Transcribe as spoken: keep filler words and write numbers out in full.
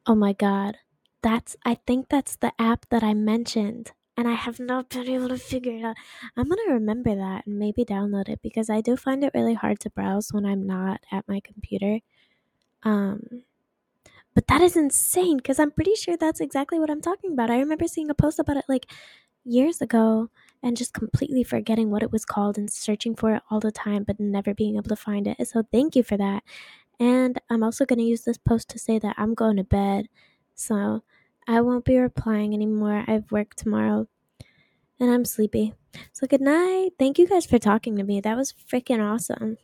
Oh my god. That's I think that's the app that I mentioned. And I have not been able to figure it out. I'm gonna remember that and maybe download it because I do find it really hard to browse when I'm not at my computer. Um, but that is insane because I'm pretty sure that's exactly what I'm talking about. I remember seeing a post about it like years ago and just completely forgetting what it was called and searching for it all the time but never being able to find it. So thank you for that. And I'm also going to use this post to say that I'm going to bed. So I won't be replying anymore. I have work tomorrow and I'm sleepy. So good night. Thank you guys for talking to me. That was freaking awesome.